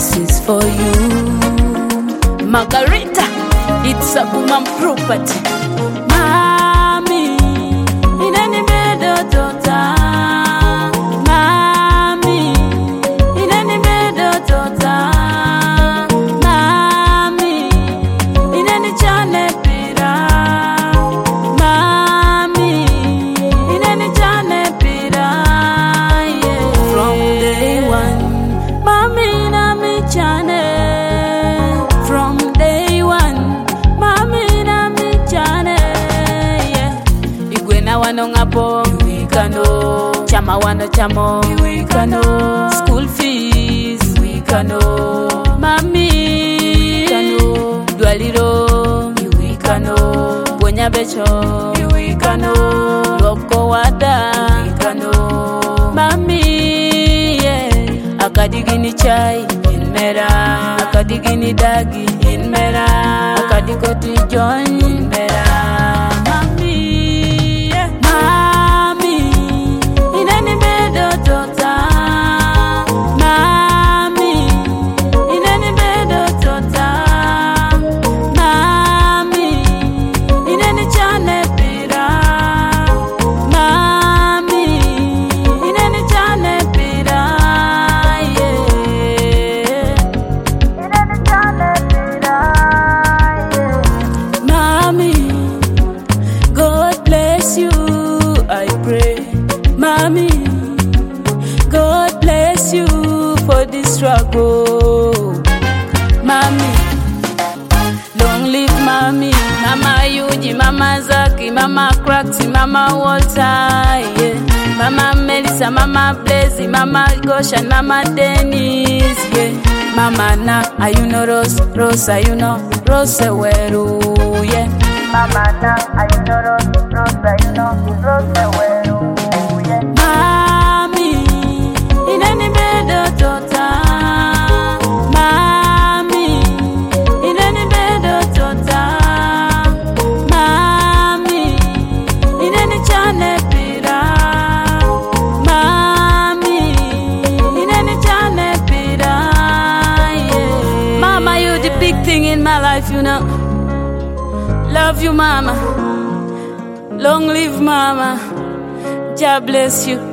this is for you. Margarita, it's a woman property. Mami, ineni bedo tota. Mami, ineni bedo tota. Mami, ineni chane pira. Mami, ineni chane pira. Yeah. From day one, mami na mi chane. From day one, mami na mi chane. Yeah. Igwena wano ngapo, iwikano. Chama wano chamo, iwikano. School fees, iwikano. Mami, iwikano. Dwaliro, iwikano. Bwenya becho, iwikano. Loko wada, iwikano. Mami, yeah. Akadigini chai, inmera. Akadigini dagi, inmera. Akadigoti join, inmera. Mami, yeah. Mami, ineni bedo tota. Mami, ineni bedo tota. Mami, ineni chane pira. Mami, ineni chane pira. Yeah. Ineni chane pira. Yeah. Mami, God bless you, I pray. Mami, God bless you for this struggle. Mami, long live Mami. Mama Yuji, Mama Zaki, Mama Craxy, Mama Walter, yeah. Mama Melissa, Mama Blazy, Mama Gosha, Mama Dennis, yeah. Mama na, ayuno Rose, Rose ayuno, Rose Weru, yeah. Mama na, ayuno Rose, Rose ayuno, Rose Weru, yeah. Mami, ineni bedo tota. Mami, ineni bedo tota. Mami, ineni chane pira. Mami, ineni chane pira. Yeah. Mama, you the big thing in my life, you know. Love you, Mama. Long live Mama. God bless you.